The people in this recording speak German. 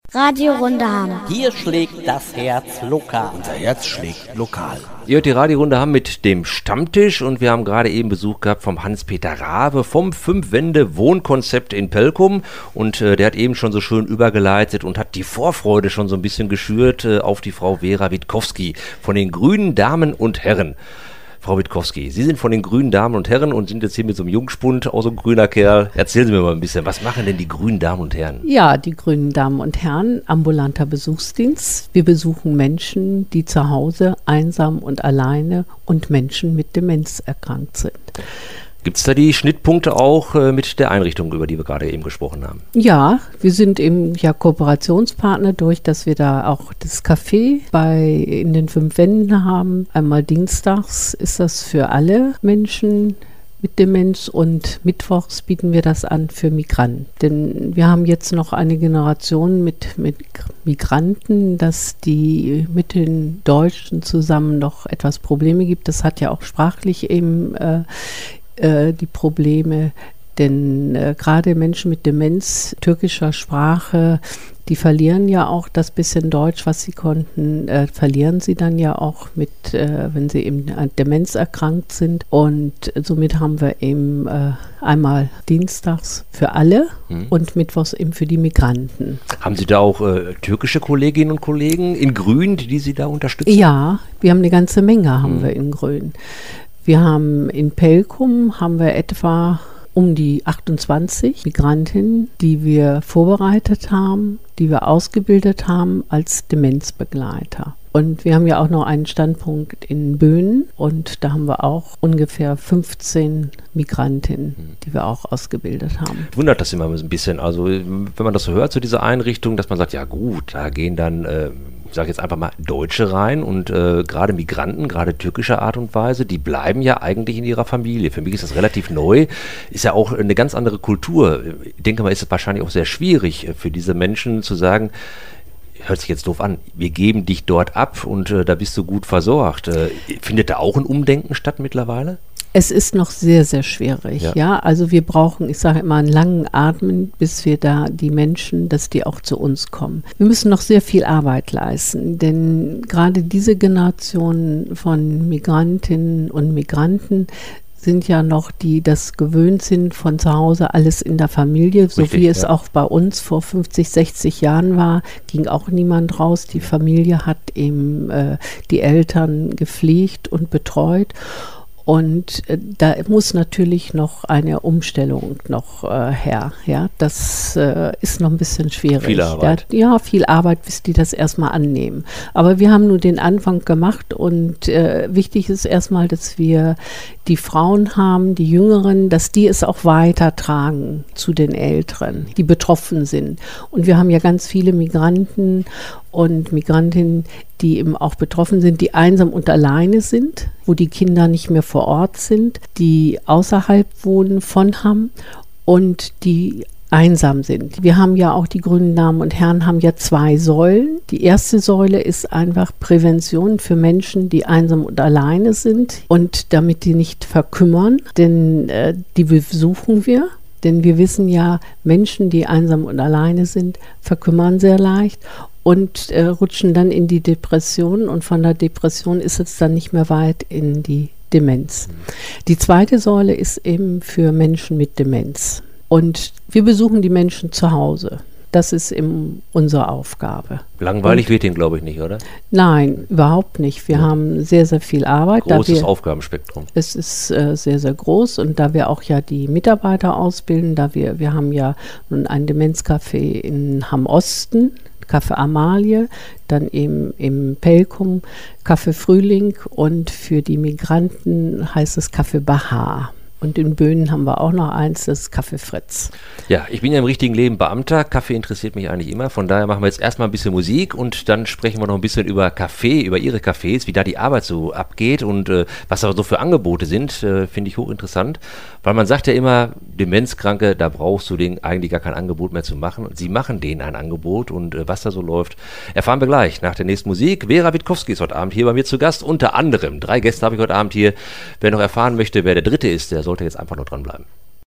Radio Runde. Hier schlägt das Herz lokal. Unser Herz schlägt lokal. Ihr hört die Radio-Runde haben mit dem Stammtisch und wir haben gerade eben Besuch gehabt vom Hans-Peter Rabe vom Fünf-Wände-Wohnkonzept in Pelkum und der hat eben schon so schön übergeleitet und hat die Vorfreude schon so ein bisschen geschürt auf die Frau Vera Witkowski von den Grünen Damen und Herren. Frau Witkowski, Sie sind von den Grünen Damen und Herren und sind jetzt hier mit so einem Jungspund, auch so ein grüner Kerl. Erzählen Sie mir mal ein bisschen, was machen denn die Grünen Damen und Herren? Ja, die Grünen Damen und Herren, ambulanter Besuchsdienst. Wir besuchen Menschen, die zu Hause einsam und alleine und Menschen mit Demenz erkrankt sind. Gibt es da die Schnittpunkte auch mit der Einrichtung, über die wir gerade eben gesprochen haben? Ja, wir sind eben ja Kooperationspartner durch, dass wir da auch das Café in den 5 Wänden haben. Einmal dienstags ist das für alle Menschen mit Demenz und mittwochs bieten wir das an für Migranten. Denn wir haben jetzt noch eine Generation mit Migranten, dass die mit den Deutschen zusammen noch etwas Probleme gibt. Das hat ja auch sprachlich eben die Probleme, denn gerade Menschen mit Demenz türkischer Sprache, die verlieren ja auch das bisschen Deutsch, was sie konnten, verlieren sie dann ja auch wenn sie eben an Demenz erkrankt sind. Und somit haben wir eben einmal dienstags für alle und mittwochs eben für die Migranten. Haben Sie da auch türkische Kolleginnen und Kollegen in Grün, die Sie da unterstützen? Ja, wir haben eine ganze Menge haben wir in Grün. Wir haben in Pelkum etwa um die 28 Migrantinnen, die wir vorbereitet haben, die wir ausgebildet haben als Demenzbegleiter. Und wir haben ja auch noch einen Standpunkt in Böhnen und da haben wir auch ungefähr 15 Migrantinnen, die wir auch ausgebildet haben. Wundert das immer ein bisschen, also wenn man das so hört zu dieser Einrichtung, dass man sagt, ja gut, da gehen dann ich sage jetzt einfach mal Deutsche rein und gerade Migranten, gerade türkischer Art und Weise, die bleiben ja eigentlich in ihrer Familie. Für mich ist das relativ neu, ist ja auch eine ganz andere Kultur. Ich denke mal, ist es wahrscheinlich auch sehr schwierig für diese Menschen zu sagen, hört sich jetzt doof an, wir geben dich dort ab und da bist du gut versorgt. Findet da auch ein Umdenken statt mittlerweile? Es ist noch sehr, sehr schwierig, ja. Also wir brauchen, ich sage immer, einen langen Atmen, bis wir da die Menschen, dass die auch zu uns kommen. Wir müssen noch sehr viel Arbeit leisten, denn gerade diese Generation von Migrantinnen und Migranten sind ja noch, die das gewöhnt sind von zu Hause, alles in der Familie, so richtig, wie es auch bei uns vor 50, 60 Jahren war, ging auch niemand raus. Die Familie hat eben die Eltern gepflegt und betreut. Und da muss natürlich noch eine Umstellung her. Ja, das ist noch ein bisschen schwierig. Viel Arbeit. Viel Arbeit, bis die das erstmal annehmen. Aber wir haben nur den Anfang gemacht und wichtig ist erstmal, dass wir die Frauen haben, die Jüngeren, dass die es auch weitertragen zu den Älteren, die betroffen sind. Und wir haben ja ganz viele Migranten und Migrantinnen, die eben auch betroffen sind, die einsam und alleine sind, wo die Kinder nicht mehr vor Ort sind, die außerhalb wohnen von Hamm und die einsam sind. Wir haben ja auch, die Grünen Damen und Herren haben ja 2 Säulen. Die erste Säule ist einfach Prävention für Menschen, die einsam und alleine sind und damit die nicht verkümmern, denn die besuchen wir. Denn wir wissen ja, Menschen, die einsam und alleine sind, verkümmern sehr leicht und rutschen dann in die Depression und von der Depression ist es dann nicht mehr weit in die Demenz. Die zweite Säule ist eben für Menschen mit Demenz und wir besuchen die Menschen zu Hause. Das ist eben unsere Aufgabe. Langweilig wird Ihnen, glaube ich, nicht, oder? Nein, überhaupt nicht. Wir haben sehr, sehr viel Arbeit. Großes Aufgabenspektrum. Es ist sehr, sehr groß und da wir auch ja die Mitarbeiter ausbilden, wir haben ja nun ein Demenzcafé in Hamm-Osten, Café Amalie, dann eben im Pelkum, Café Frühling und für die Migranten heißt es Café Bahar. Und in Böhnen haben wir auch noch eins, das ist Café Fritz. Ja, ich bin ja im richtigen Leben Beamter. Kaffee interessiert mich eigentlich immer. Von daher machen wir jetzt erstmal ein bisschen Musik und dann sprechen wir noch ein bisschen über Kaffee, über Ihre Cafés, wie da die Arbeit so abgeht und was da so für Angebote sind, finde ich hochinteressant. Weil man sagt ja immer, Demenzkranke, da brauchst du denen eigentlich gar kein Angebot mehr zu machen. Und Sie machen denen ein Angebot und was da so läuft, erfahren wir gleich nach der nächsten Musik. Vera Witkowski ist heute Abend hier bei mir zu Gast. Unter anderem 3 Gäste habe ich heute Abend hier. Wer noch erfahren möchte, wer der dritte ist, der sollte jetzt einfach noch dranbleiben.